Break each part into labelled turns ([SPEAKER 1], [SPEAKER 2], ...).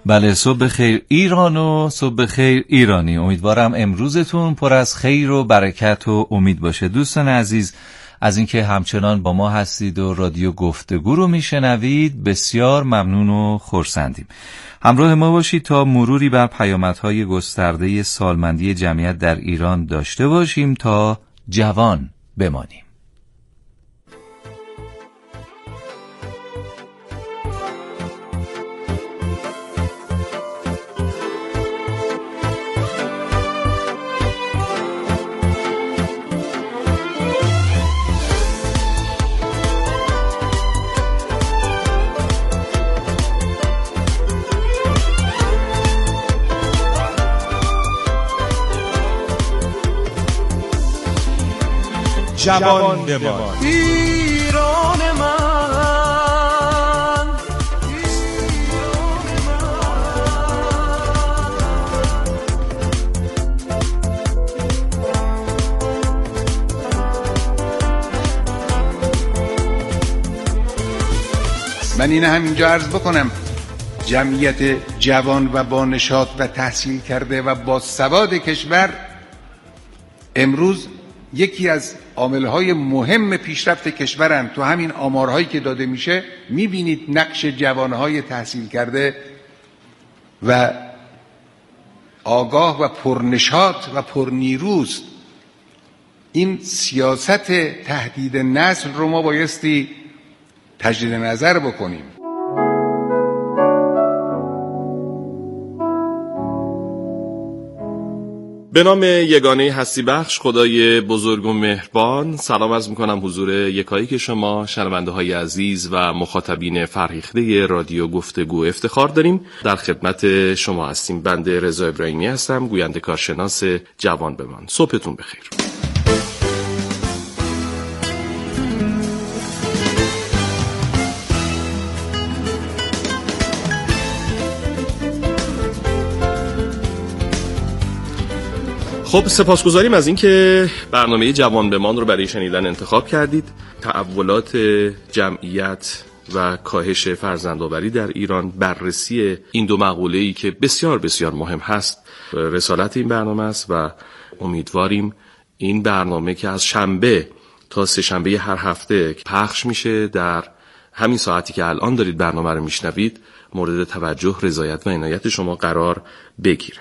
[SPEAKER 1] بله، صبح خیر ایران و صبح خیر ایرانی. امیدوارم امروزتون پر از خیر و برکت و امید باشه. دوستان عزیز، از اینکه همچنان با ما هستید و رادیو گفتگو رو میشنوید بسیار ممنون و خرسندیم. همراه ما باشید تا مروری بر پیامدهای گسترده سالمندی جمعیت در ایران داشته باشیم تا جوان بمانیم.
[SPEAKER 2] جوان بمان
[SPEAKER 3] ایران من،
[SPEAKER 2] من اینه همینجا عرض بکنم جمعیت جوان و با نشاط و تحصیل کرده و با سواد کشور امروز یکی از عاملهای مهم پیشرفت کشورن. تو همین آمارهایی که داده میشه میبینید نقش جوانهای تحصیل کرده و آگاه و پرنشاط و پرنیروست. این سیاست تهدید نسل رو ما بایستی تجدید نظر بکنیم.
[SPEAKER 4] به نام یگانه هستی بخش خدای بزرگ و مهربان، سلام عرض میکنم حضور یکایک شما شنونده های عزیز و مخاطبین فرهیخته رادیو گفتگو. افتخار داریم در خدمت شما هستیم. بنده رضا ابراهیمی هستم، گوینده کارشناس جوان بمان. صبحتون بخیر. خب، سپاسگزاریم از اینکه برنامه جوان بمان رو برای شنیدن انتخاب کردید. تحولات جمعیت و کاهش فرزندآوری در ایران، بررسی این دو مقوله‌ای که بسیار بسیار مهم هست رسالت این برنامه است و امیدواریم این برنامه که از شنبه تا سه شنبه هر هفته پخش میشه در همین ساعتی که الان دارید برنامه رو میشنوید مورد توجه، رضایت و عنایت شما قرار بگیره.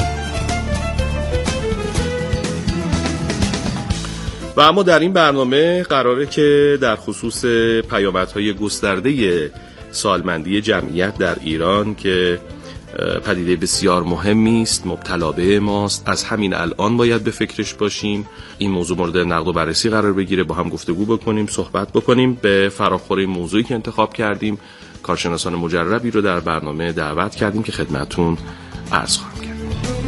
[SPEAKER 4] و اما در این برنامه قراره که در خصوص پیامدهای گسترده سالمندی جمعیت در ایران که پدیده بسیار مهمی است، مبتلا به ماست، از همین الان باید به فکرش باشیم. این موضوع مورد نقد و بررسی قرار بگیره، با هم گفتگو بکنیم، صحبت بکنیم. به فراخور موضوعی که انتخاب کردیم کارشناسان مجربی رو در برنامه دعوت کردیم که خدمتتون عرض خواهم کرد.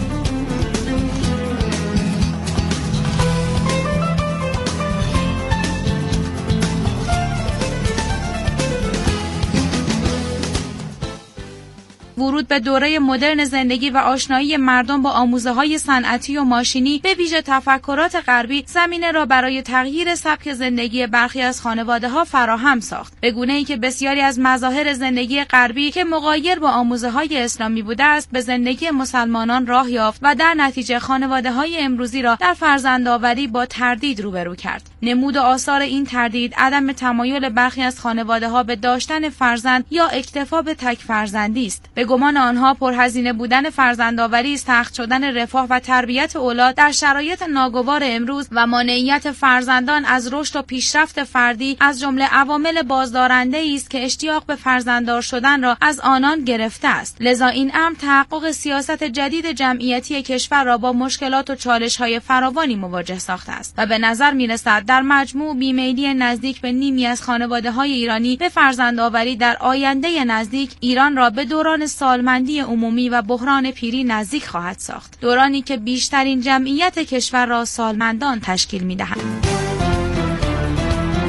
[SPEAKER 5] ورود به دوره مدرن زندگی و آشنایی مردم با آموزه‌های صنعتی و ماشینی به ویژه تفکرات غربی زمینه را برای تغییر سبک زندگی برخی از خانواده‌ها فراهم ساخت، به گونه‌ای که بسیاری از مظاهر زندگی غربی که مغایر با آموزه‌های اسلامی بوده است به زندگی مسلمانان راه یافت و در نتیجه خانواده‌های امروزی را در فرزندآوری با تردید روبرو کرد. نمود و آثار این تردید عدم تمایل برخی از خانواده‌ها به داشتن فرزند یا اکتفا به تک فرزندی است. به گمان آنها پرهزینه بودن فرزندآوری، سخت شدن رفاه و تربیت اولاد در شرایط ناگوار امروز و مانعیت فرزندان از رشد و پیشرفت فردی از جمله عوامل بازدارنده است که اشتیاق به فرزنددار شدن را از آنان گرفته است. لذا این امر تحقق سیاست جدید جمعیتی کشور را با مشکلات و چالش‌های فراوانی مواجه ساخته است و به نظر می‌رسد در مجموع بیمیلی نزدیک به نیمی از خانواده‌های ایرانی به فرزندآوری در آینده نزدیک ایران را به دوران سالمندی عمومی و بحران پیری نزدیک خواهد ساخت، دورانی که بیشترین جمعیت کشور را سالمندان تشکیل می‌دهند.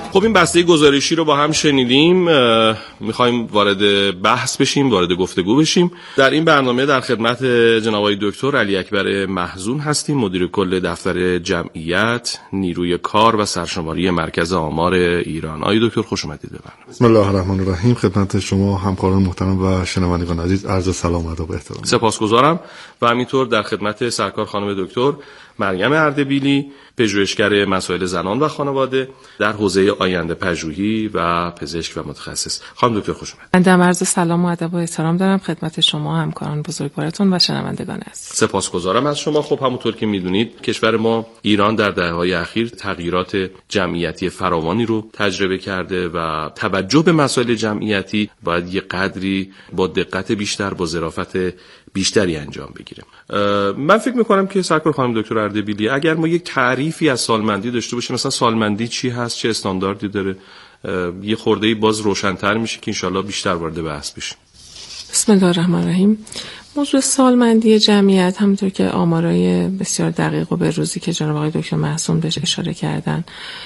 [SPEAKER 4] خب این بسته گزارشی رو با هم شنیدیم. میخوایم وارد بحث بشیم، وارد گفتگو بشیم. در این برنامه در خدمت جناب آقای دکتر علی اکبر محزون هستیم، مدیر کل دفتر جمعیت، نیروی کار و سرشماری مرکز آمار ایران. آقای دکتر خوش اومدید به برنامه.
[SPEAKER 3] بسم الله الرحمن الرحیم. خدمت شما همکاران محترم و شنوندگان عزیز عرض سلام و ادب و احترام.
[SPEAKER 4] سپاسگزارم. و همینطور در خدمت سرکار خانم دکتر مریم اردبیلی، پژوهشگر مسائل زنان و خانواده در حوزه آینده پژوهی و پزشک و متخصص. خانم دکتر خوش اومدید.
[SPEAKER 6] من عرض سلام و ادب و احترام دارم خدمت شما همکاران بزرگوارتون و شنوندگان عزیز.
[SPEAKER 4] سپاسگزارم از شما. خب همونطور که میدونید کشور ما ایران در دهه‌های اخیر تغییرات جمعیتی فراوانی رو تجربه کرده و توجه به مسائل جمعیتی باید یه قدری با دقت بیشتر، با ظرافت بیشتری انجام بگیره. من فکر میکنم که سرکار خانم دکتر اردبیلی اگر ما یک تعریفی از سالمندی داشته باشیم، مثلا سالمندی چی هست، چه استانداردی داره، یه خرده‌ای باز روشن‌تر میشه که انشالله بیشتر وارد بحث بشیم.
[SPEAKER 6] بسم الله الرحمن الرحیم. موضوع سالمندی جمعیت همونطور که آمارای بسیار دقیق و به روزی که جناب آقای دکتر محسون بهش اشاره کردن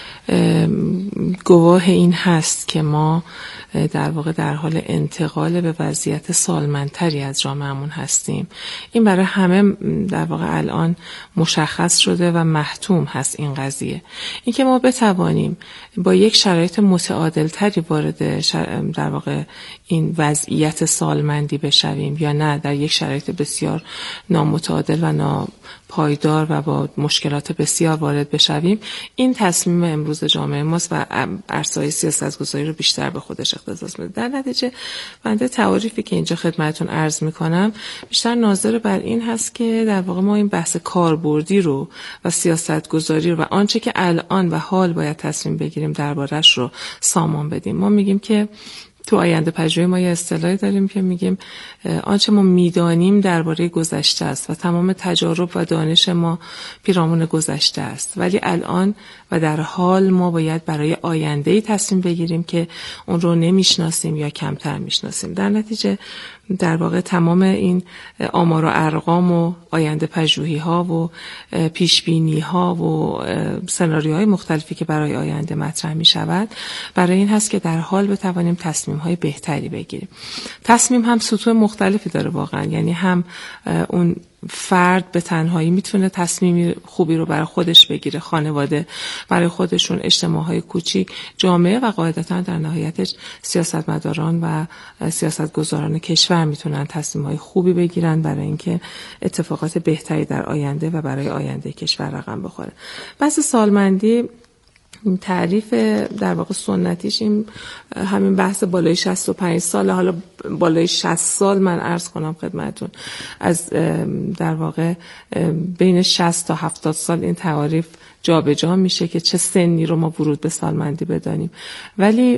[SPEAKER 6] گواه این هست که ما در واقع در حال انتقال به وضعیت سالمندتری از جامعهمون هستیم. این برای همه در واقع الان مشخص شده و محتوم هست این قضیه. این که ما بتوانیم با یک شرایط متعادلتری وارد در واقع این وضعیت سالمندی بشویم یا نه در یک شرایط بسیار نامتعادل و ناپایدار و با مشکلات بسیار وارد بشویم، این تصمیم امروز جامعه ماست و عرصه‌های سیاست‌گذاری رو بیشتر به خودش اختصاص میده. در نتیجه بنده تعاریفی که اینجا خدمتتون عرض میکنم بیشتر ناظر بر این هست که در واقع ما این بحث کاربردی رو و سیاست‌گذاری رو و آنچه که الان و حال باید تصمیم بگیریم دربارش رو سامان بدیم. ما میگیم که تو آینده پژوهی ما یه اصطلاحی داریم که میگیم آنچه ما میدانیم درباره گذشته است و تمام تجارب و دانش ما پیرامون گذشته است، ولی الان و در حال ما باید برای آینده‌ای تصمیم بگیریم که اون رو نمیشناسیم یا کمتر میشناسیم. در نتیجه در واقع تمام این آمار و ارقام و آینده پژوهی ها و پیش بینی ها و سناریوهای مختلفی که برای آینده مطرح می شود برای این هست که در حال بتوانیم تصمیم های بهتری بگیریم. تصمیم هم سطوح مختلفی داره واقعا، یعنی هم اون فرد به تنهایی میتونه تصمیم خوبی رو برای خودش بگیره، خانواده برای خودشون، اجتماعهای کوچیک، جامعه و قاعدتا در نهایتش سیاستمداران و سیاستگزاران کشور میتونن تصمیم‌های خوبی بگیرن برای اینکه اتفاقات بهتری در آینده و برای آینده کشور رقم بخوره. بحث سالمندی تعریف در واقع سنتیش این همین بحث بالای 65 سال، حالا بالای 60 سال من عرض کنم خدمتون از در واقع بین 60 تا 70 سال این تعریف جابجا میشه که چه سنی رو ما ورود به سالمندی بدانیم. ولی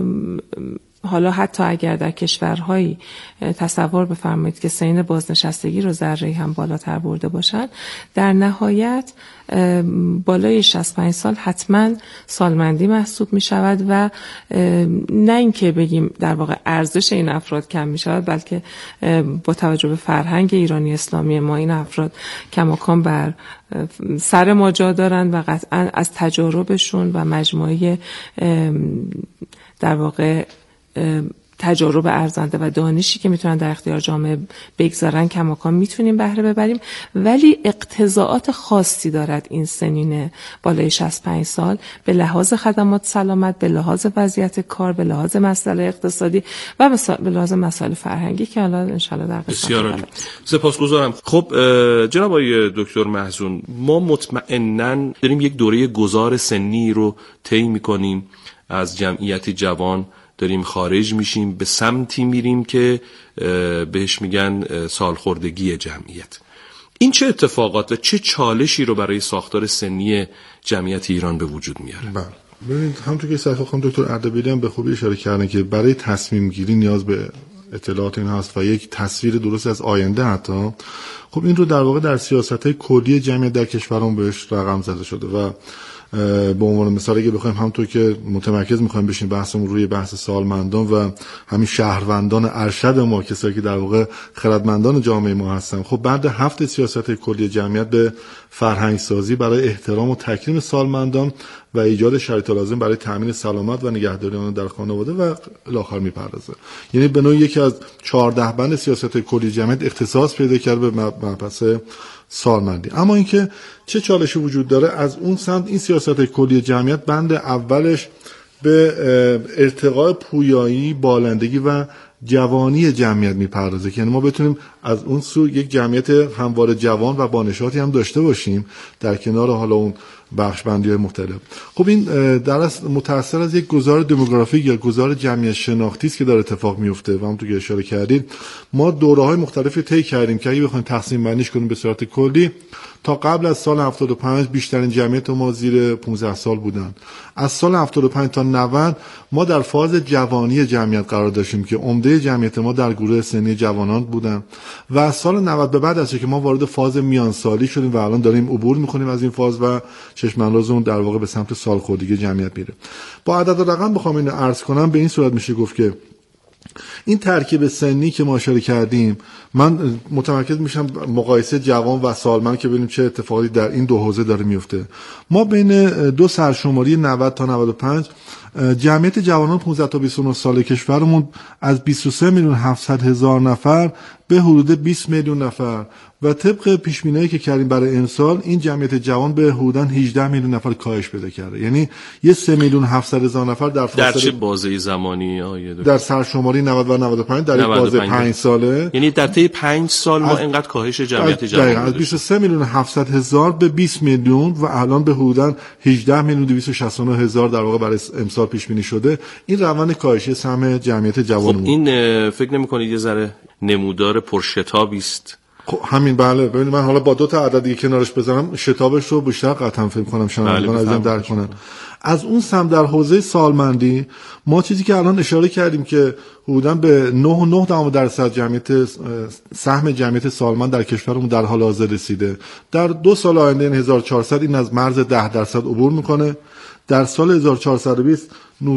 [SPEAKER 6] حالا حتی اگر در کشورهایی تصور بفرمایید که سن بازنشستگی رو ذره‌ای هم بالاتر برده باشند، در نهایت بالای 65 سال حتما سالمندی محسوب می شود و نه اینکه بگیم در واقع ارزش این افراد کم می شود، بلکه با توجه به فرهنگ ایرانی اسلامی ما این افراد کماکان بر سر ما جا دارند و قطعا از تجاربشون و مجموعه در واقع تجارب ارزنده و دانشی که میتونن در اختیار جامعه بگذارن کماکان میتونیم بهره ببریم. ولی اقتضاعات خاصی دارد این سنین بالای 65 سال به لحاظ خدمات سلامت، به لحاظ وضعیت کار، به لحاظ مسئله اقتصادی و به لحاظ مسائل فرهنگی که حالا انشالله در
[SPEAKER 4] بسیار عالی. سپاسگزارم. خب جناب آقای دکتر محزون، ما مطمئناً داریم یک دوره گذار سنی رو طی می‌کنیم، از جمعیت جوان داریم خارج میشیم، به سمتی میریم که بهش میگن سالخوردگی جمعیت. این چه اتفاقات و چه چالشی رو برای ساختار سنی جمعیت ایران به وجود میاره؟
[SPEAKER 3] بله، ببینید همونطور که سرکار خانم دکتر اردبیلی هم به خوبی اشاره کردن که برای تصمیم گیری نیاز به اطلاعات این هست و یک تصویر درست از آینده حتی. خب این رو در واقع در سیاست‌های کلی جمعیت در کشورمون بهش رقم زده شده و به عنوان مثال اگه بخوایم همونطور که متمرکز می‌خوایم بشیم بحثمون روی بحث سالمندان و همین شهروندان ارشد ما، کسایی که در واقع خردمندان جامعه ما هستن، خب بعد 7 سیاست کلی جمعیت به فرهنگ سازی برای احترام و تکریم سالمندان و ایجاد شرایط لازم برای تامین سلامت و نگهداری آنها در خانواده و الی آخر میپردازه. یعنی به نوعی یکی از 14 بند سیاست کلی جمعیت اختصاص پیدا کرده به مبحث سالمندی. اما اینکه چه چالشی وجود داره، از اون سمت این سیاست کلی جمعیت بند اولش به ارتقاء پویایی، بالندگی و جوانی جمعیت میپردازه که یعنی ما بتونیم از اون سو یک جمعیت همواره جوان و بانشاتی هم داشته باشیم در کنار حالا اون بخش‌بندی‌های مختلف. خب این در اصل متأثر از یک گزار دموگرافیک یا گزار جمعیت شناختی است که داره اتفاق میفته و همونطور که اشاره کردید ما دوره‌های مختلفی طی کردیم که اگه بخوایم تقسیم بندیش کنیم به صورت کلی، تا قبل از سال 75 بیشترین جمعیت ما زیر 15 سال بودن. از سال 75 تا 90 ما در فاز جوانی جمعیت قرار داشتیم که عمده جمعیت ما در گروه سنی جوانان بودن و از سال 90 به بعد است که ما وارد فاز میان سالی شدیم و الان داریم عبور می‌کنیم از این فاز و چشم انداز اون در واقع به سمت سالخوردگی جمعیت میره. با عدد و رقم بخوام اینو عرض کنم به این صورت میشه گفت که این ترکیب سنی که ما اشاره کردیم، من متمرکز میشم مقایسه جوان و سالمند که ببینیم چه اتفاقی در این دو حوزه داره میفته. ما بین دو سرشماری 90 تا 95 جمعیت جوانان 15 تا 29 سال کشورمون از 23 میلیون 700 هزار نفر به حدود 20 میلیون نفر و طبق پیش‌بینی‌ای که کردیم برای امسال این جمعیت جوان به حدود 18 میلیون نفر کاهش پیدا کرده. یعنی یه 3 میلیون 700 هزار نفر در فاصله
[SPEAKER 4] در چه بازه زمانی
[SPEAKER 3] در سرشماری 90 و 95 در یک بازه 5 ساله،
[SPEAKER 4] یعنی در طی 5 سال ما اینقدر کاهش جمعیت جوان
[SPEAKER 3] از 23 میلیون 700 هزار به 20 میلیون و الان به حدود 18 میلیون 269 هزار در واقع برای امسال پیش بینی شده. این روند کاهش سهم جمعیت جوان.
[SPEAKER 4] خب این فکر نمی‌کنید یه ذره نمودار پرشتابی است؟
[SPEAKER 3] خب همین بله. ببینید من حالا با دو تا عدد دیگه کنارش بذارم شتابش رو بیشتر قطعا فکر کنم شنوندگان عزیزم درک کنن. از اون سمت در حوزه سالمندی ما چیزی که الان اشاره کردیم که حدوداً به 9.9% جمعیت سهم جمعیت سالمند در کشورمون در حال حاضر رسیده. در 2 سال آینده این 1400 این از مرز 10% عبور میکنه. در سال 1420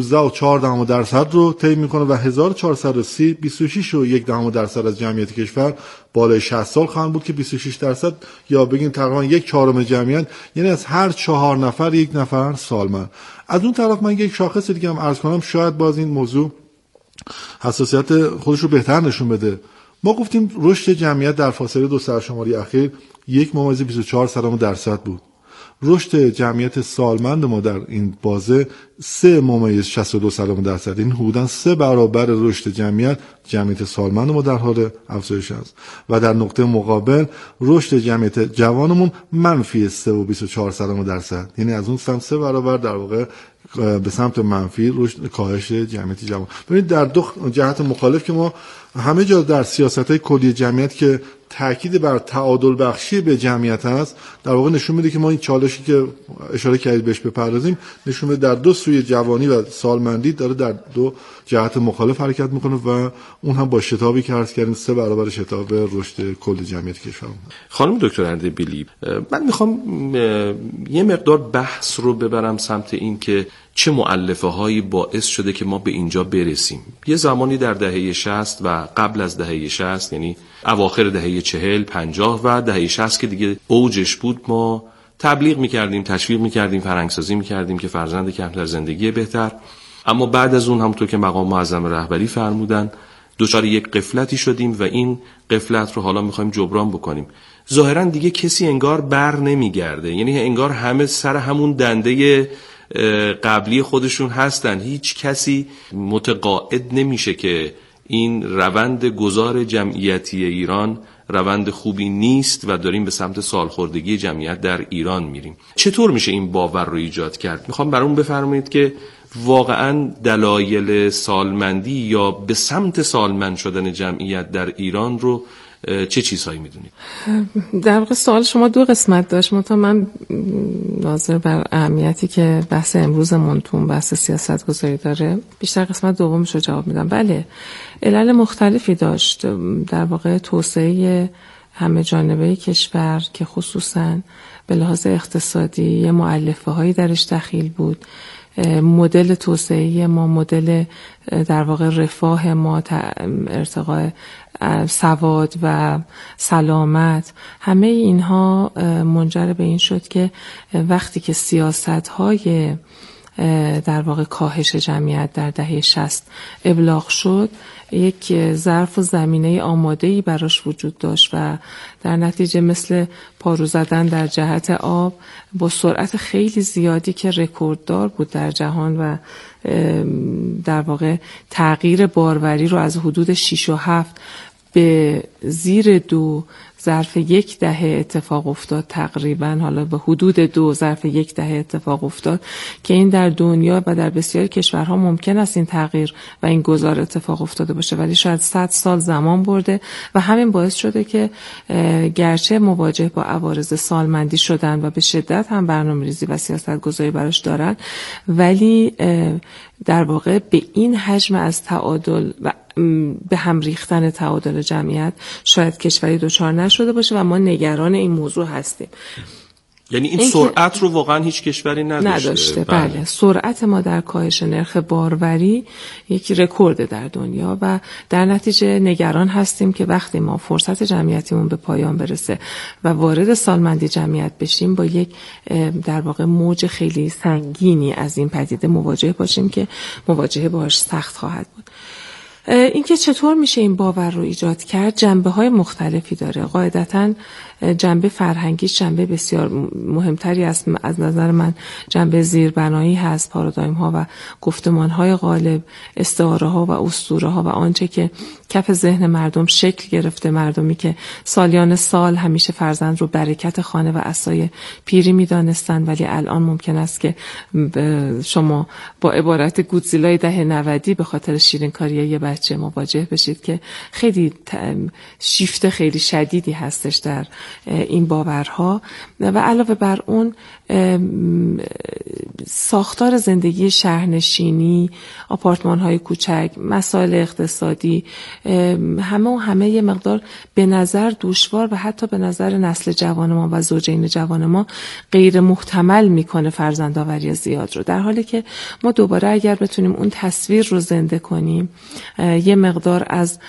[SPEAKER 3] 19.4% رو طی میکنه و 1430 26.1% از جمعیت کشور بالای 60 سال خواهند بود که 26% یا بگیم تقریبا 1/4 جمعیت، یعنی از هر 4 نفر 1 نفر سالمند. از اون طرف من یک شاخص دیگه هم عرض کنم شاید باز این موضوع حساسیت خودش رو بهتر نشون بده. ما گفتیم رشد جمعیت در فاصله 2 سرشماری اخیر 1.24% بود. رشد جمعیت سالمند ما در این بازه 3.62%، این حدوداً 3 برابر رشد جمعیت سالمند ما در حال افزایش است و در نقطه مقابل رشد جمعیت جوانمون منفی 3.24%، یعنی از اون سمت 3 برابر در واقع به سمت منفی رشد کاهش جمعیت جوان. ببینید در دو جهت مخالف که ما همه جا در سیاست‌های کلی جمعیت که تاکید بر تعادل بخشی به جمعیت است در واقع نشون میده که ما این چالشی که اشاره کردید بهش بپردازیم نشون میده در دو سوی جوانی و سالمندی داره در دو جهت مخالف حرکت میکنه و اون هم با شتابی که عرض کردیم 3 برابر شتاب رشد کل جمعیت کشور.
[SPEAKER 4] خانم دکتر اردبیلی، من میخوام یه مقدار بحث رو ببرم سمت این که چه مؤلفه هایی باعث شده که ما به اینجا برسیم. یه زمانی در دهه 60 و قبل از دهه 60 یعنی اواخر دهه 40 50 و دهه 60 که دیگه اوجش بود ما تبلیغ میکردیم، تشویق میکردیم، فرهنگسازی میکردیم که فرزند کمتر زندگی بهتر. اما بعد از اون همونطور که مقام معظم رهبری فرمودن دچار یک غفلتی شدیم و این غفلت رو حالا میخوایم جبران بکنیم. ظاهرا دیگه کسی انگار بر نمیگرده، یعنی انگار همه سر همون دنده قبلی خودشون هستن، هیچ کسی متقاعد نمیشه که این روند گذار جمعیتی ایران روند خوبی نیست و داریم به سمت سالخوردگی جمعیت در ایران میریم. چطور میشه این باور رو ایجاد کرد؟ میخوام برام بفرمایید که واقعا دلایل سالمندی یا به سمت سالمند شدن جمعیت در ایران رو چه چیزهایی میدونید؟
[SPEAKER 6] در واقع سوال شما 2 قسمت داشت، من ناظر بر اهمیتی که بحث امروزمون تو بحث سیاست گذاری داره بیشتر قسمت دومش رو جواب میدم. بله، علل مختلفی داشت در واقع توسعه همه جانبه کشور که خصوصاً به لحاظ اقتصادی یه مؤلفه هایی درش دخیل بود مدل توسعه ما، مدل در واقع رفاه ما، ارتقاء سواد و سلامت، همه اینها منجر به این شد که وقتی که سیاست‌های در واقع کاهش جمعیت در دهه 60 ابلاغ شد، یک ظرف و زمینه آماده‌ای براش وجود داشت و در نتیجه مثل پارو زدن در جهت آب با سرعت خیلی زیادی که رکورددار بود در جهان و در واقع تغییر باروری رو از حدود 6 و 7 به زیر 2 ظرف 1 دهه اتفاق افتاد، تقریبا حالا به حدود 2 ظرف 1 دهه اتفاق افتاد که این در دنیا و در بسیاری کشورها ممکن است این تغییر و این گذار اتفاق افتاده باشه، ولی شاید 100 سال زمان برده و همین باعث شده که گرچه مواجه با عوارض سالمندی شدن و به شدت هم برنامه‌ریزی و سیاست‌گذاری براش دارن، ولی در واقع به این حجم از تعادل و به هم ریختن تعادل جمعیت شاید کشوری دچار نشده باشه و ما نگران این موضوع هستیم.
[SPEAKER 4] یعنی این سرعت رو واقعا هیچ کشوری نداشته.
[SPEAKER 6] بله. سرعت ما در کاهش نرخ باروری یک رکورد در دنیا و در نتیجه نگران هستیم که وقتی ما فرصت جمعیتیمون به پایان برسه و وارد سالمندی جمعیت بشیم با یک در واقع موج خیلی سنگینی از این پدیده مواجه باشیم که مواجهه باهاش سخت خواهد بود. اینکه چطور میشه این باور رو ایجاد کرد جنبه‌های مختلفی داره. قاعدتاً جنبه فرهنگی جنبه بسیار مهمتری است. از نظر من جنبه زیربنایی هست، پارادایم‌ها و گفتمان‌های غالب، استعاره‌ها و اسطوره‌ها و آنچه که کف ذهن مردم شکل گرفته، مردمی که سالیان سال همیشه فرزند رو برکت خانه و عصای پیری می‌دانستند، ولی الان ممکن است که شما با عبارت گودزیلای دهه 90 به خاطر شیرین‌کاری یه بچه مواجه بشید که خیلی شیفت خیلی شدیدی هستش در این باورها. و علاوه بر اون ساختار زندگی شهرنشینی، آپارتمان‌های کوچک، مسائل اقتصادی، همه یه مقدار به نظر دشوار و حتی به نظر نسل جوان ما و زوجین جوان ما غیر محتمل میکنه فرزندآوری زیاد رو، در حالی که ما دوباره اگر بتونیم اون تصویر رو زنده کنیم، یه مقدار از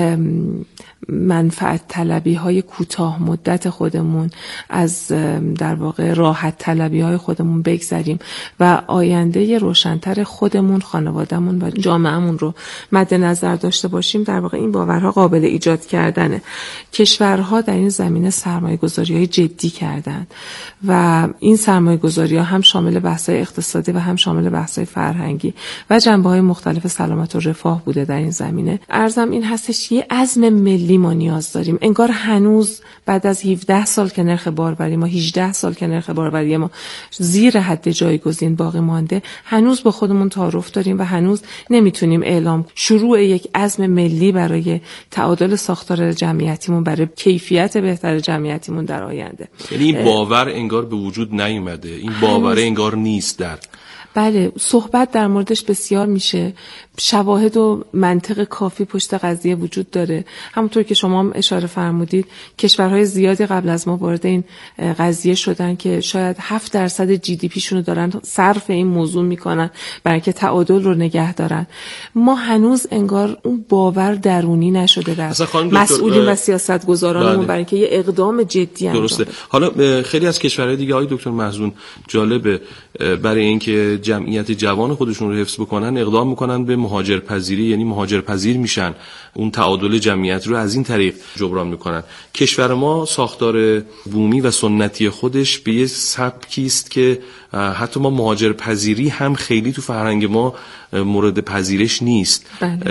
[SPEAKER 6] منفعت طلبی های کوتاه مدت خودمون، از در واقع راحت طلبی های خودمون بگذریم و آینده روشن‌تر خودمون، خانوادهمون و جامعهمون رو مد نظر داشته باشیم، در واقع این باورها قابل ایجاد کردنه. کشورها در این زمینه سرمایه‌گذاری‌های جدی کردن و این سرمایه‌گذاری‌ها هم شامل بحث‌های اقتصادی و هم شامل بحث‌های فرهنگی و جنبه‌های مختلف سلامت و رفاه بوده در این زمینه. عرضم این هستش یه عزم ملی ما نیاز داریم. انگار هنوز بعد از 17 سال که نرخ باروری ما 18 سال که نرخ باروری ما زیر حد جایگزین باقی مانده، هنوز با خودمون تعارف داریم و هنوز نمیتونیم اعلام شروع یک عزم ملی برای تعادل ساختار جمعیتیمون، برای کیفیت بهتر جمعیتیمون در آینده.
[SPEAKER 4] یعنی این باور انگار به وجود نیومده، این باور انگار نیست در
[SPEAKER 6] بله، صحبت در موردش بسیار میشه، شواهد و منطق کافی پشت قضیه وجود داره. همونطور که شما هم اشاره فرمودید، کشورهای زیادی قبل از ما وارد این قضیه شدن که شاید 7% GDP شونو دارن صرف این موضوع میکنن برای که تعادل رو نگه دارن. ما هنوز انگار اون باور درونی نشده در مسئولین و سیاستگزارانمون برای که یه اقدام جدی انجام
[SPEAKER 4] درسته. حالا خیلی از کشورهای دیگه آقای دکتر محزون جالبه برای اینکه جمعیت جوان خودشون رو حفظ بکنن اقدام میکنن به مهاجرپذیری، یعنی مهاجرپذیر میشن، اون تعادل جمعیت رو از این طریق جبران میکنن. کشور ما ساختار بومی و سنتی خودش به یه سبکی است که حتی ما مهاجرپذیری هم خیلی تو فرهنگ ما مورد پذیرش نیست.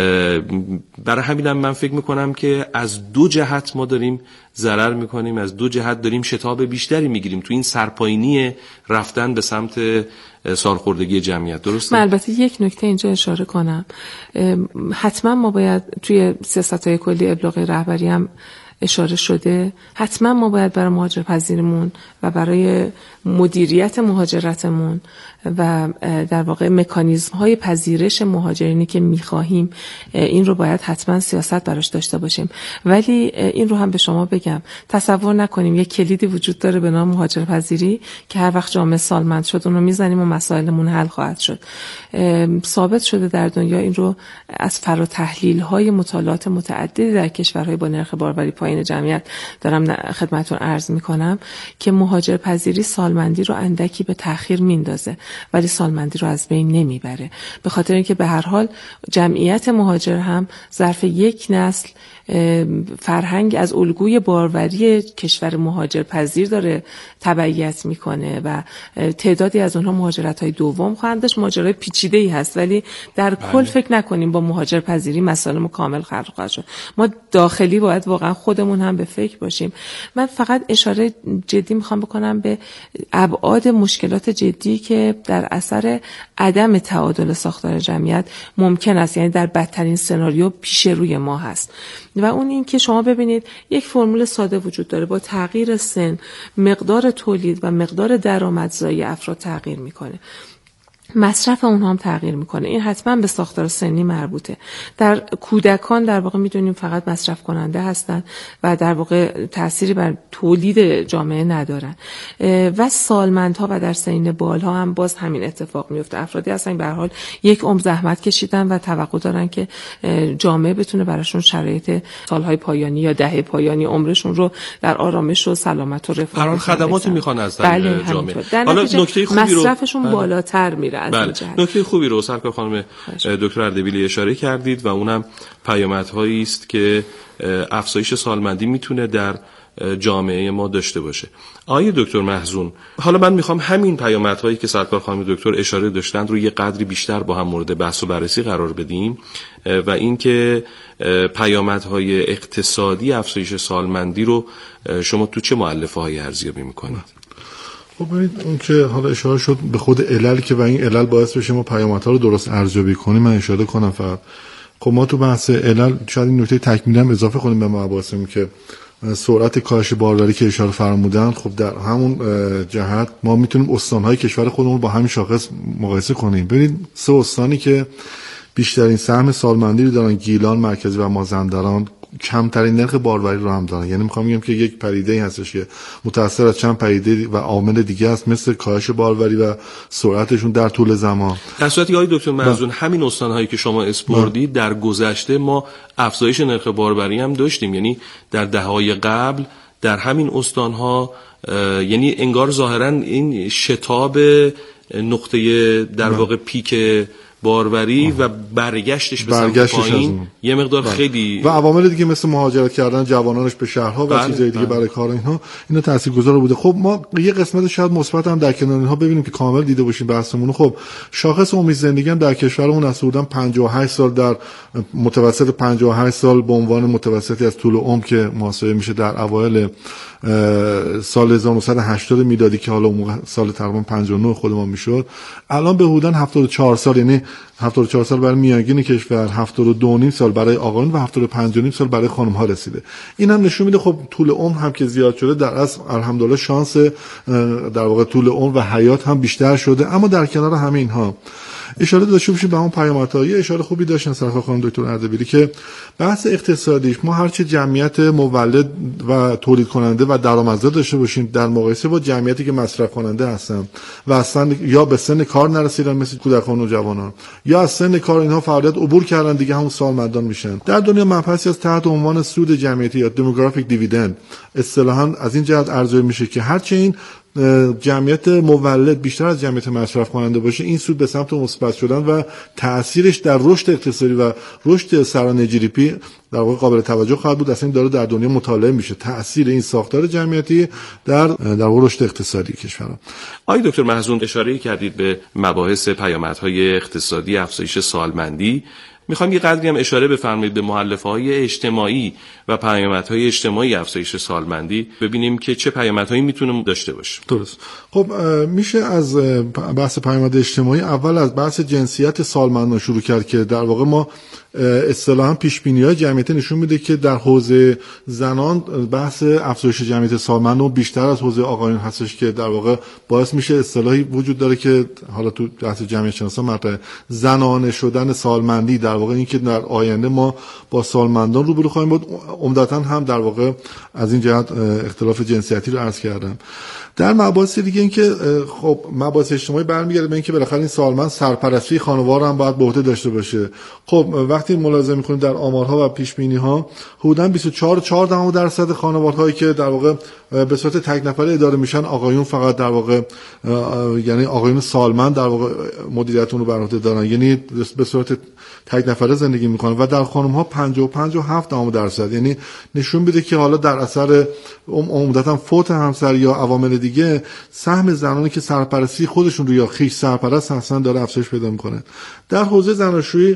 [SPEAKER 4] برای همینم من فکر میکنم که از دو جهت ما داریم ضرر میکنیم، از دو جهت داریم شتاب بیشتری میگیریم تو این سرپایینی رفتن به سمت سالخوردگی جمعیت. درسته؟
[SPEAKER 6] من البته یک نکته اینجا اشاره کنم، حتما ما باید توی سیاست‌های کلی ابلاغ رهبری هم اشاره شده، حتما ما باید برای مهاجرپذیریمون و برای مدیریت مهاجرتمون و در واقع مکانیزم های پذیرش مهاجرینی که میخواهیم این رو باید حتما سیاست براش داشته باشیم. ولی این رو هم به شما بگم، تصور نکنیم یک کلیدی وجود داره به نام مهاجرپذیری که هر وقت جامعه سالمند شد اون رو میزنیم و مسائلمون حل خواهد شد. ثابت شده در دنیا، این رو از فراتحلیل های مطالعات متعددی در کشورهای با نرخ باروری پایین جمعیت دارم خدمتتون عرض میکنم که مهاجرپذیری سالمندی رو اندکی به تأخیر میندازه ولی سالمندی رو از بین نمیبره، به خاطر اینکه به هر حال جمعیت مهاجر هم ظرف یک نسل فرهنگ از الگوی باروری کشور مهاجرپذیر داره تبعیت میکنه و تعدادی از اونها مهاجرت‌های دوم خواهند داشت. ماجرای پیچیده‌ای هست ولی در کل فکر نکنیم با مهاجرپذیری مسائل کامل حل خواهد شد. ما داخلی باید واقعا خودمون هم به فکر باشیم. من فقط اشاره جدی میخوام بکنم به ابعاد مشکلات جدی که در اثر عدم تعادل ساختار جمعیت ممکن است، یعنی در بدترین سناریو پیش روی ما هست. و اون این که شما ببینید یک فرمول ساده وجود داره، با تغییر سن مقدار تولید و مقدار درآمدزایی افراد تغییر میکنه، مصرف اونها هم تغییر میکنه. این حتما به ساختار سنی مربوطه. در کودکان در واقع میدونیم فقط مصرف کننده هستن و در واقع تأثیری بر تولید جامعه ندارن و سالمندها و در سن بالها هم باز همین اتفاق میفته. افرادی هستن به هر حال یک عمر زحمت کشیدن و توقع دارن که جامعه بتونه براشون شرایط سالهای پایانی یا دهه پایانی عمرشون رو در آرامش و سلامت و رفاه
[SPEAKER 4] خدماتی میخوان از جامعه.
[SPEAKER 6] حالا نکته خوبی رو مصرفشون بالاتر میره.
[SPEAKER 4] بله. نکته خوبی رو سرکار خانم دکتر اردبیلی اشاره کردید و اونم پیامدهایی است که افزایش سالمندی میتونه در جامعه ما داشته باشه. آقای دکتر محزون، حالا من میخوام همین پیامدهایی که سرکار خانم دکتر اشاره داشتند رو یه قدری بیشتر با هم مورد بحث و بررسی قرار بدیم و اینکه پیامدهای اقتصادی افزایش سالمندی رو شما تو چه مؤلفه‌هایی ارزیابی میکنید؟
[SPEAKER 3] خب ببینید اون که حالا اشاره شد به خود علل که و این علل باعث بشه ما پیامدها رو درست ارزیابی کنیم، من اشاره کنم فقط. خب ما تو بحث علل شاید این نکته تکمیلی هم اضافه کنیم به مباحثمون که سرعت کاهش باروری که اشاره فرمودن. خب در همون جهت ما میتونیم استانهای کشور خودمون با همین شاخص مقایسه کنیم. ببینید 3 استانی که بیشترین سهم سالمندی رو دارن، گیلان، مرکزی و مازندران، کمترین نرخ باروری رو هم دارن. یعنی میخوام بگم که یک پدیده‌ای هستش که متأثر از چند پدیده و عامل دیگه است، مثل کاهش باروری و سرعتشون در طول زمان.
[SPEAKER 4] در صورتی آقای دکتر منظور همین استان‌هایی که شما اسپوردید در گذشته ما افزایش نرخ باروری هم داشتیم، یعنی در دهه‌های قبل در همین استان‌ها، یعنی انگار ظاهراً این شتاب نقطه در واقع پیک باروری و برگشتش به سمت پایین یه مقدار خیلی
[SPEAKER 3] و عوامل دیگه مثل مهاجرت کردن جوانانش به شهرها و چیزای دیگه برای کار اینا تاثیرگذار بوده. خب ما یه قسمت شاید مثبت هم در کنار اینها ببینیم که کامل دیده باشیم بحثمون. خب شاخص امید زندگی هم در کشورمون از حدود 58 سال در متوسط 58 سال به عنوان متوسطی از طول عمر که محاسبه میشه در اوایل سال 1980 میلادی که حالا اون سال تقریبا 59 خود ما میشد، الان به حدود 74 سال، یعنی 74 سال برای میانگین کشور، 72.5 سال برای آقایون و 75.5 سال برای خانم ها رسیده. این هم نشون میده خب طول عمر هم که زیاد شده، در اصل الحمدلله شانس در واقع طول عمر و حیات هم بیشتر شده. اما در کنار همه اینها اشاره داشته باشیم به اون پیامدها. اشاره خوبی داشتن سرکار خانم دکتر اردبیلی که بحث اقتصادیش، ما هرچه جمعیت مولد و تولید کننده و درآمدزا داشته باشیم در مقایسه با جمعیتی که مصرف کننده هستن و اصلا یا به سن کار نرسیدن مثل کودکان و جوانان، یا از سن کار اینها فعالیت عبور کردن دیگه همون سالمندان میشن. در دنیا مبحثی از تحت عنوان سود جمعیتی یا دموگرافیک دیویدند اصطلاحاً از این جهت ارزیابی میشه که هرچه این جمعیت مولد بیشتر از جمعیت مصرف کننده باشه، این سود به سمت مثبت شدن و تأثیرش در رشد اقتصادی و رشد سرانه جی دی پی در واقع قابل توجه خواهد بود. اصلا این داره در دنیا مطالعه میشه تأثیر این ساختار جمعیتی در واقع رشد اقتصادی کشورها.
[SPEAKER 4] آقای دکتر محزون اشاره کردید به مباحث پیامدهای اقتصادی افزایش سالمندی. میخوام یه قدری هم اشاره بفرمایید به مؤلفه‌های اجتماعی و پیامدهای اجتماعی افزایش سالمندی، ببینیم که چه پیامدهایی میتونه داشته باشه.
[SPEAKER 3] درست. خب میشه از بحث پیامد اجتماعی اول از بحث جنسیت سالمندان شروع کرد که در واقع ما اصطلاحاً پیش‌بینی‌های جمعیتی نشون میده که در حوزه زنان بحث افزایش جمعیت سالمند بیشتر از حوزه آقایون هستش که در واقع باعث میشه اصطلاحی وجود داره که حالا تو بحث جمعیت شناسان مطرحه، زنانه شدن سالمندی. در واقع این که در آینده ما با سالمندان روبرو خواهیم بود. عمدتاً هم در واقع از این جهت اختلاف جنسیتی رو عرض کردم. در مباحث دیگه این که خب مباحث اجتماعی برمیگرده به این که بالاخره این سالمند سرپرستی خانواده هم باید به عهده داشته باشه. خب وقتی ملاحظه می‌کنید در آمارها و پیش‌بینی‌ها حدوداً 24.4% خانواده‌هایی که در واقع به صورت تک نفره اداره میشن آقایون فقط در واقع یعنی آقایون سالمند در واقع مدیریت اون رو بر عهده دارن، یعنی به صورت تک نفره زندگی میکنن و در خانم‌ها 55.7%. یعنی نشون میده که حالا در اثر عمدتاً فوت همسر یا عوامل دیگه سهم زنانی که سرپرستی خودشون رو یا خیش سرپرست هستن داره افزایش پیدا میکنه. در حوزه زناشویی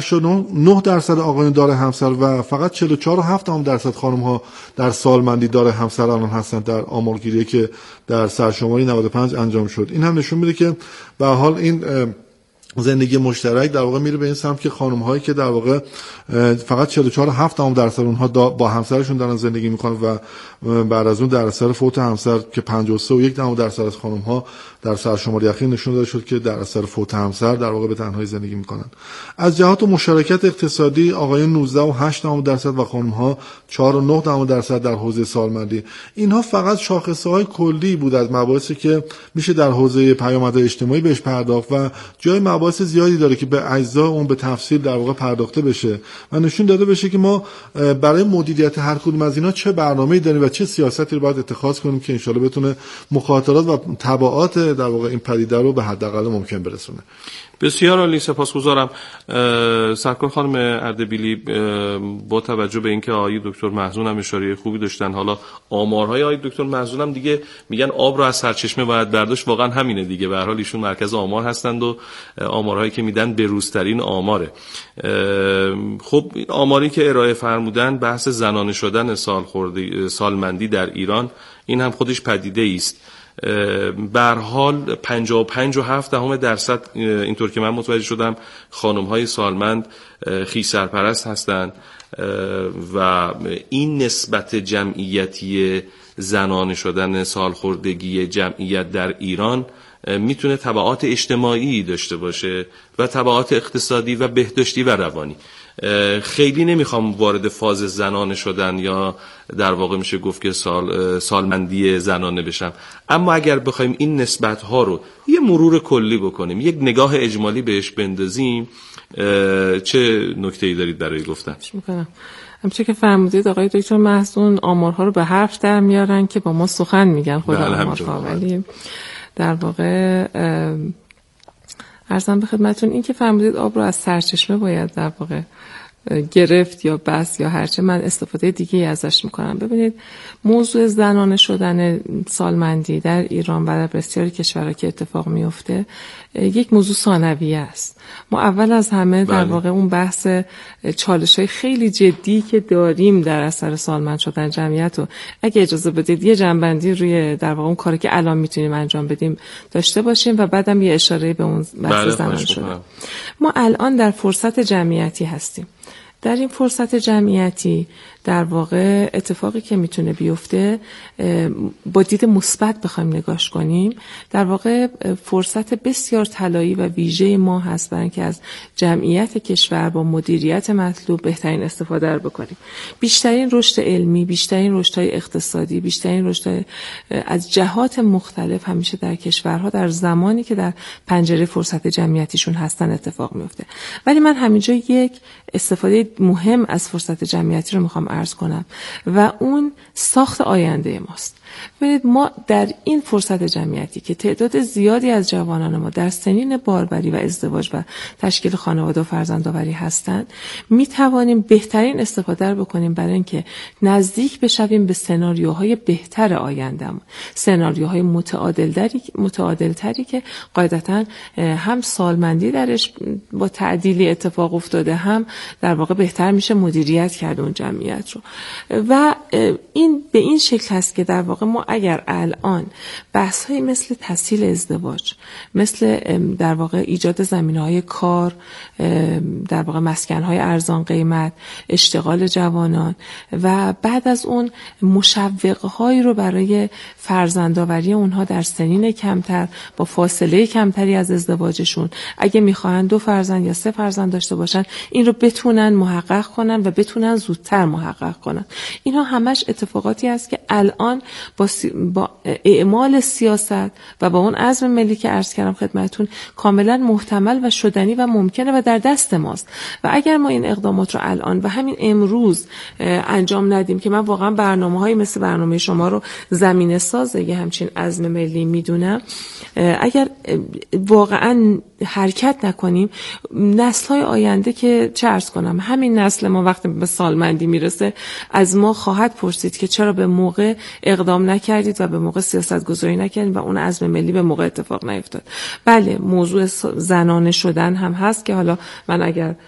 [SPEAKER 3] 89% آقایون داره همسر و فقط 44.7% خانم‌ها در سالمندی داره همسر الان هستن در آمارگیری که در سرشماری 95 انجام شد. این هم نشون میده که به هر حال این زندگی مشترک در واقع میره به این سمت که خانم‌هایی که در واقع فقط 44.7% اونها با همسرشون دارن زندگی میکنن و بعد از اون در اثر فوت همسر که 53.1% از خانم‌ها در سرشماری اخیر نشون داده شد که در اثر فوت همسر در واقع به تنهایی زندگی میکنن. از جهات مشارکت اقتصادی آقایون 19.8% و خانم‌ها 4.9% در حوزه سالمندی. اینها فقط شاخصه‌های کلی بود از مباحثی که میشه در حوزه پیامدهای اجتماعی بهش پرداخت و جای مباحث زیادی داره که به اجزا اون به تفصیل در واقع پرداخته بشه و نشون داده بشه که ما برای مدیریت هر کدوم از اینا چه برنامه‌ای داریم و چه سیاستی رو باید اتخاذ کنیم که انشالله بتونه مخاطرات و تبعات در واقع این پدیده رو به حداقل ممکن برسونه.
[SPEAKER 4] بسیار عالی، سپاسگزارم. سرکار خانم اردبیلی، با توجه به اینکه آقای دکتر محزون هم اشاره خوبی داشتن، حالا آمارهای آقای دکتر محزون هم دیگه میگن آب رو از سرچشمه باید برداشت، واقعا همینه دیگه. به هر حال ایشون مرکز آمار هستند و آمارهایی که میدن بروزترین آماره. خب این آماری که ارائه فرمودن بحث زنانه شدن سالمندی در ایران، این هم خودش پدیده است. به هر حال 55.7% اینطور که من متوجه شدم خانم‌های سالمند خیش سرپرست هستند و این نسبت جمعیتی زنانه شدن سالخوردگی جمعیت در ایران میتونه تبعات اجتماعی داشته باشه و تبعات اقتصادی و بهداشتی و روانی. خیلی نمیخوام وارد فاز زنانه شدن یا در واقع میشه گفت که سالمندی زنانه بشم، اما اگر بخوایم این نسبت ها رو یه مرور کلی بکنیم، یک نگاه اجمالی بهش بندازیم، چه نکته‌ای دارید برای گفتن؟
[SPEAKER 6] همچون که فرمودید آقای دکتر محزون آمارها رو به حرف در میارن که با ما سخن میگن خود آمارها، ولی در واقع عرضم به خدمتون این که فرمودید آب رو از سرچشمه باید در واقع گرفت یا بس یا هرچه، من استفاده دیگه ازش میکنم. ببینید موضوع زنانه شدن سالمندی در ایران و در بسیاری کشورها که اتفاق میفته یک موضوع ثانویه است. ما اول از همه در واقع اون بحث چالش‌های خیلی جدی که داریم در اثر سالمند شدن جمعیت رو اگه اجازه بدید یه جنبندی روی در واقع اون کاری که الان میتونیم انجام بدیم داشته باشیم و بعدم یه اشاره به اون بحث زنانه شدن. ما الان در فرصت جمعیتی هستیم. در این فرصت جمعیتی در واقع اتفاقی که میتونه بیفته با دید مثبت بخوایم نگاش کنیم، در واقع فرصت بسیار طلایی و ویژه ما هست برای اینکه از جمعیت کشور با مدیریت مطلوب بهترین استفاده رو بکنیم. بیشترین رشد علمی، بیشترین رشدهای اقتصادی، بیشترین رشد از جهات مختلف همیشه در کشورها در زمانی که در پنجره فرصت جمعیتیشون هستن اتفاق میفته. ولی من همینجا یک استفاده مهم از فرصت جمعیتی رو میخوام عرض کنم و اون ساخت آینده ماست. ببینید ما در این فرصت جمعیتی که تعداد زیادی از جوانان ما در سنین باروری و ازدواج و تشکیل خانواده و فرزندآوری هستند، می توانیم بهترین استفاده رو بکنیم برای اینکه نزدیک بشویم به سناریوهای بهتر آینده‌مون، سناریوهای متعادل‌تری که قاعدتاً هم سالمندی درش با تعدیلی اتفاق افتاده، هم در واقع بهتر میشه مدیریت کرد اون جمعیت رو. و این به این شکل هست که در واقع ما اگر الان بحث‌های مثل تسهیل ازدواج، مثل در واقع ایجاد زمینه‌های کار، در واقع مسکن‌های ارزان قیمت، اشتغال جوانان و بعد از اون مشوق‌هایی رو برای فرزندآوری اونها در سنین کمتر با فاصله کمتری از ازدواجشون اگه می‌خواهند 2 فرزند یا 3 فرزند داشته باشن این رو بتونن محقق کنن و بتونن زودتر محقق کنن. اینها همش اتفاقاتی است که الان با اعمال سیاست و با اون عزم ملی که عرض کردم خدمتتون کاملا محتمل و شدنی و ممکنه و در دست ماست. و اگر ما این اقدامات رو الان و همین امروز انجام ندیم که من واقعا برنامه‌های مثل برنامه شما رو زمینه ساز یه همچین عزم ملی میدونم، اگر واقعا حرکت نکنیم نسل‌های آینده که چه عرض کنم همین نسل ما وقتی به سالمندی میرسه از ما خواهد پرسید که چرا به موقع اقدام نکردید و به موقع سیاست گذاری نکردید و اون عزم ملی به موقع اتفاق نیفتاد. بله موضوع زنانه شدن هم هست که حالا من اگر